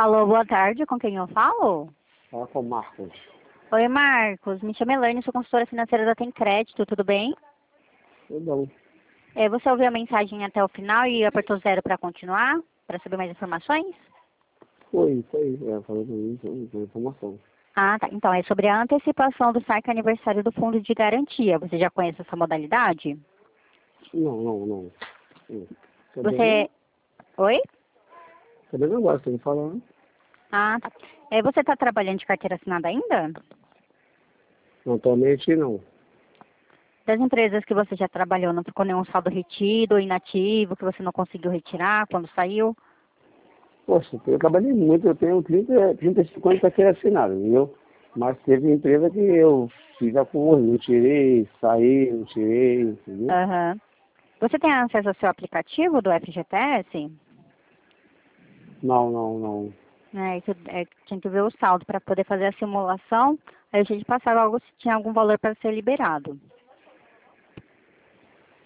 Alô, boa tarde, com quem eu falo? Fala com o Marcos. Oi, Marcos, me chamo Elaine, sou consultora financeira da Tem Crédito, tudo bem? Tudo bom. Você ouviu a mensagem até o final e apertou zero para continuar, para saber mais informações? Foi. Falou comigo, foi informação. Ah, tá. Então, é sobre a antecipação do saque aniversário do Fundo de Garantia. Você já conhece essa modalidade? Não. Você... Oi? Sabendo agora, você me falando. Ah, tá. Você está trabalhando de carteira assinada ainda? Não, atualmente não. Das empresas que você já trabalhou, não ficou nenhum saldo retido ou inativo que você não conseguiu retirar quando saiu? Poxa, eu trabalhei muito, eu tenho 35 anos de carteira assinada, entendeu? Mas teve empresa que eu fiz acordo, não tirei, saí, não tirei, entendeu? Aham. Você tem acesso ao seu aplicativo do FGTS? Não. Isso, tinha que ver o saldo para poder fazer a simulação. Aí eu tinha de passar logo se tinha algum valor para ser liberado.